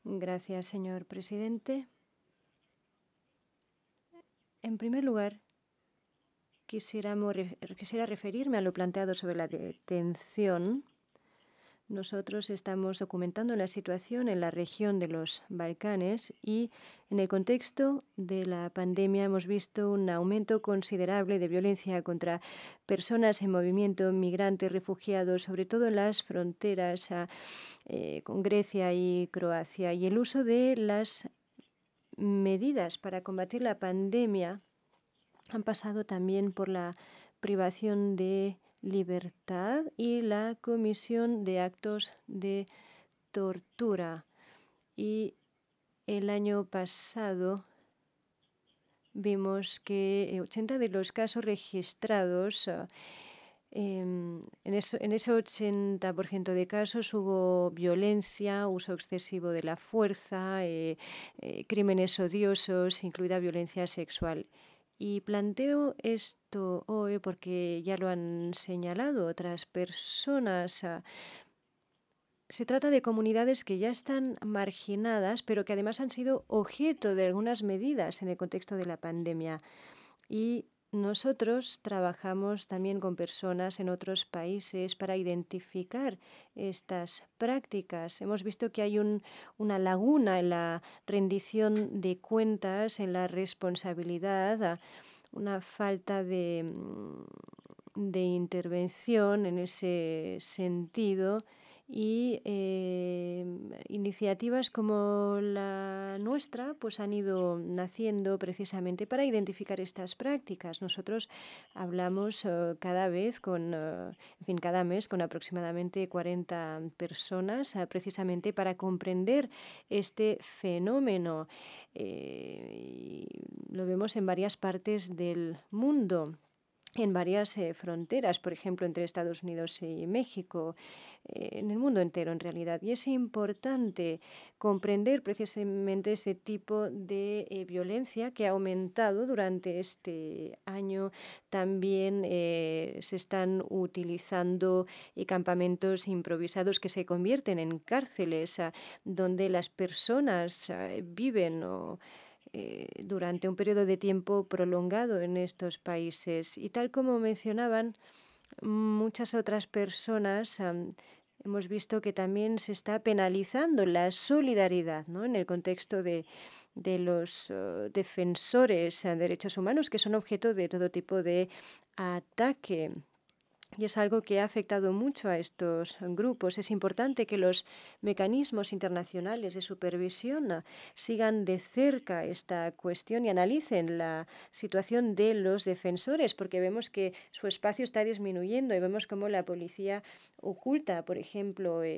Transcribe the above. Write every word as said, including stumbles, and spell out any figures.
Gracias, señor presidente. En primer lugar, quisiéramos re- quisiera referirme a lo planteado sobre la detención. Nosotros estamos documentando la situación en la región de los Balcanes y en el contexto de la pandemia hemos visto un aumento considerable de violencia contra personas en movimiento, migrantes, refugiados, sobre todo en las fronteras a, eh, con Grecia y Croacia. Y el uso de las medidas para combatir la pandemia han pasado también por la privación de libertad y la comisión de actos de tortura. Y el año pasado vimos que ochenta de los casos registrados, uh, en, eso, en ese ochenta por ciento de casos hubo violencia, uso excesivo de la fuerza, eh, eh, crímenes odiosos, incluida violencia sexual. Y planteo esto hoy porque ya lo han señalado otras personas. Uh, se trata de comunidades que ya están marginadas, pero que además han sido objeto de algunas medidas en el contexto de la pandemia. Y nosotros trabajamos también con personas en otros países para identificar estas prácticas. Hemos visto que hay un, una laguna en la rendición de cuentas, en la responsabilidad, una falta de, de intervención en ese sentido. Y eh, iniciativas como la nuestra pues han ido naciendo precisamente para identificar estas prácticas. Nosotros hablamos uh, cada vez con, uh, en fin, cada mes con aproximadamente cuarenta personas uh, precisamente para comprender este fenómeno. Eh, lo vemos en varias partes del mundo, en varias eh, fronteras, por ejemplo, entre Estados Unidos y México, eh, en el mundo entero en realidad. Y es importante comprender precisamente ese tipo de eh, violencia que ha aumentado durante este año. También eh, se están utilizando eh, campamentos improvisados que se convierten en cárceles, a, donde las personas a, viven o Eh, durante un periodo de tiempo prolongado en estos países. Y tal como mencionaban muchas otras personas, um, hemos visto que también se está penalizando la solidaridad, ¿no?, en el contexto de, de los uh, defensores de derechos humanos, que son objeto de todo tipo de ataque. Y es algo que ha afectado mucho a estos grupos. Es importante que los mecanismos internacionales de supervisión sigan de cerca esta cuestión y analicen la situación de los defensores, porque vemos que su espacio está disminuyendo y vemos cómo la policía oculta, por ejemplo,